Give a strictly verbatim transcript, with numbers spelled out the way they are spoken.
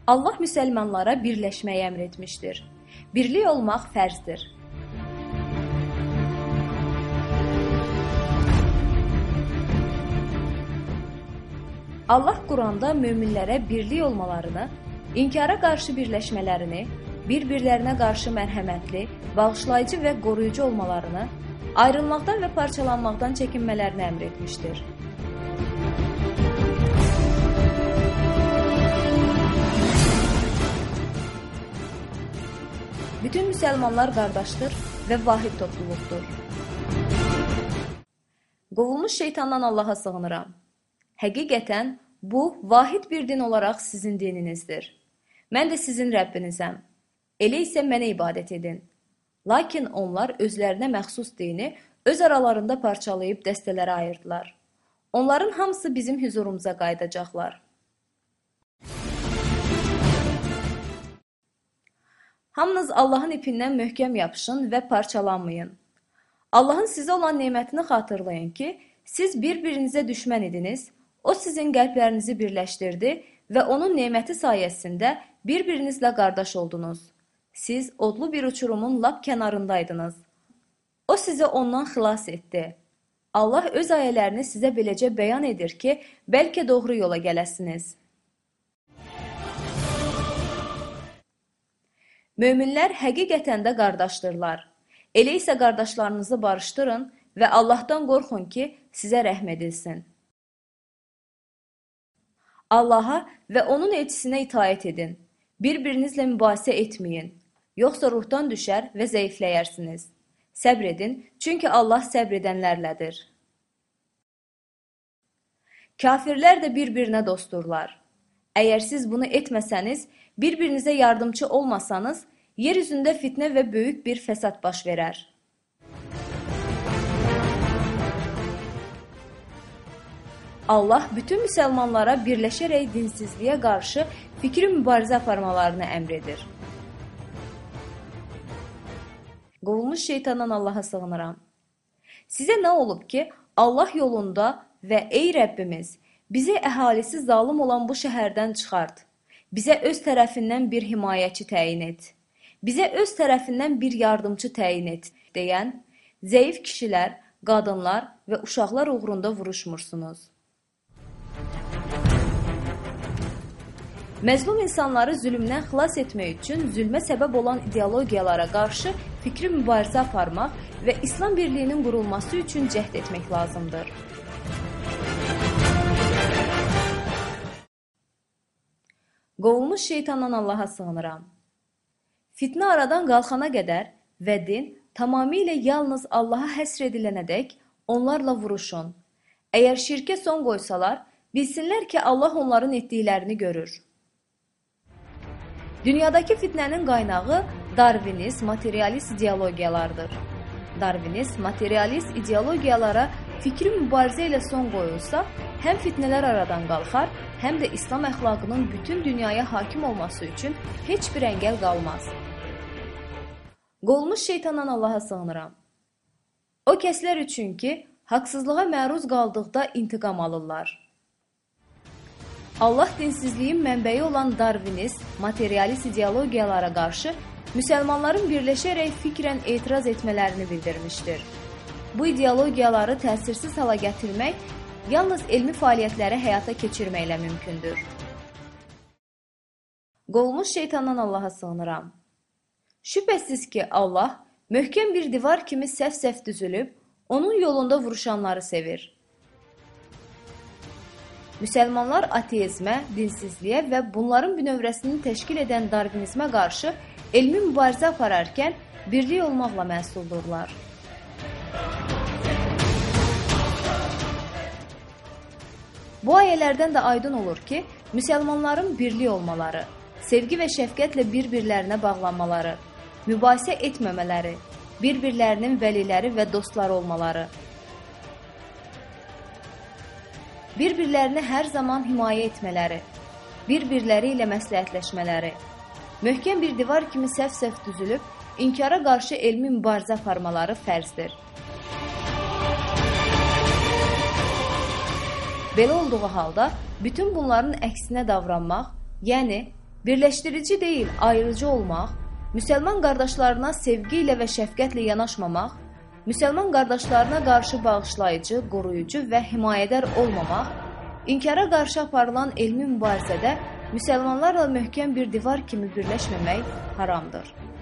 Allah müsəlmanlara birləşməyi əmr etmişdir. Birlik olmaq fərzdir. Allah Quranda möminlərə birlik olmalarını, inkara qarşı birləşmələrini, bir-birlərinə qarşı mərhəmətli, bağışlayıcı və qoruyucu olmalarını, ayrılmaqdan və parçalanmaqdan çəkinmələrini əmr etmişdir. Bütün müsəlmanlar qardaşdır və vahid topluluqdur. Qovulmuş şeytandan Allaha sığınıram. Həqiqətən, bu, vahid bir din olaraq sizin dininizdir. Mən də sizin Rəbbinizəm. Elə isə mənə ibadət edin. Lakin onlar özlərinə məxsus dini öz aralarında parçalayıb dəstələrə ayırdılar. Onların hamısı bizim hüzurumuza qayıdacaqlar. Hamınız Allahın ipindən möhkəm yapışın və parçalanmayın. Allahın sizə olan nemətini xatırlayın ki, siz bir-birinizə düşmən idiniz, o sizin qəlblərinizi birləşdirdi və onun neməti sayəsində bir-birinizlə qardaş oldunuz. Siz odlu bir uçurumun lap kənarındaydınız. O sizi ondan xilas etdi. Allah öz ayələrini sizə beləcə bəyan edir ki, bəlkə doğru yola gələsiniz. Möminlər həqiqətən də qardaşdırlar. Elə isə qardaşlarınızı barışdırın və Allahdan qorxun ki, sizə rəhm edilsin. Allaha və onun elçisinə itaət edin. Bir-birinizlə mübahisə etməyin. Yoxsa ruhdan düşər və zəifləyərsiniz. Səbr edin, çünki Allah səbr edənlərlədir. Kafirlər də bir-birinə dostdurlar. Əgər siz bunu etməsəniz, bir-birinizə yardımcı olmasanız, yer üzündə fitnə və böyük bir fəsad baş verər. Allah bütün müsəlmanlara birləşərək dinsizliyə qarşı fikri mübarizə aparmalarını əmr edir. Qovulmuş şeytandan Allaha sığınıram. Sizə nə olub ki, Allah yolunda və ey Rəbbimiz, bizi əhalisi zalım olan bu şəhərdən çıxart. Bizə öz tərəfindən bir himayəçi təyin et. Bizə öz tərəfindən bir yardımcı təyin et, deyən zəif kişilər, qadınlar və uşaqlar uğrunda vuruşmursunuz. Məzlum insanları zülmdən xilas etmək üçün zülmə səbəb olan ideologiyalara qarşı fikri mübarizə aparmaq və İslam birliyinin qurulması üçün cəhd etmək lazımdır. Qovulmuş şeytandan Allaha sığınıram. Fitnə aradan qalxana qədər və din tamamilə yalnız Allaha həsr edilənədək onlarla vuruşun. Əgər şirkə son qoysalar, bilsinlər ki, Allah onların etdiklərini görür. Dünyadakı fitnənin qaynağı Darvinist, materialist ideologiyalardır. Darvinist, materialist ideologiyalara fikri mübarizə ilə son qoyulsa, həm fitnələr aradan qalxar, həm də İslam əxlaqının bütün dünyaya hakim olması üçün heç bir əngəl qalmaz. Qovulmuş şeytandan Allaha sığınıram. O kəslər üçün ki, haqsızlığa məruz qaldıqda intiqam alırlar. Allah dinsizliyin mənbəyi olan Darvinist, materialist ideologiyalara qarşı müsəlmanların birləşərək fikrən etiraz etmələrini bildirmişdir. Bu ideologiyaları təsirsiz hala gətirmək yalnız elmi fəaliyyətləri həyata keçirməklə mümkündür. Qovulmuş şeytandan Allaha sığınıram. Şübhəsiz ki, Allah möhkəm bir divar kimi səf-səf düzülüb, onun yolunda vuruşanları sevir. Müsəlmanlar ateizmə, dinsizliyə və bunların bünövrəsini təşkil edən darvinizmə qarşı elmi mübarizə apararkən birlik olmaqla məsuldurlar. Bu ayələrdən də aydın olur ki, müsəlmanların birlik olmaları, sevgi və şəfqətlə bir-birlərinə bağlanmaları, mübahisə etməmələri, bir-birlərinin vəliləri və dostları olmaları, bir-birlərini hər zaman himayə etmələri, bir-birləri ilə məsləhətləşmələri, möhkəm bir divar kimi səf-səf düzülüb, inkara qarşı elmi mübarizə aparmaları fərzdir. Belə olduğu halda bütün bunların əksinə davranmaq, yəni birləşdirici deyil, ayrıcı olmaq, müsəlman qardaşlarına sevgi ilə və şəfqətlə yanaşmamaq, müsəlman qardaşlarına qarşı bağışlayıcı, qoruyucu və himayədar olmamaq, inkara qarşı aparılan elmi mübarizədə müsəlmanlarla möhkəm bir divar kimi birləşməmək haramdır.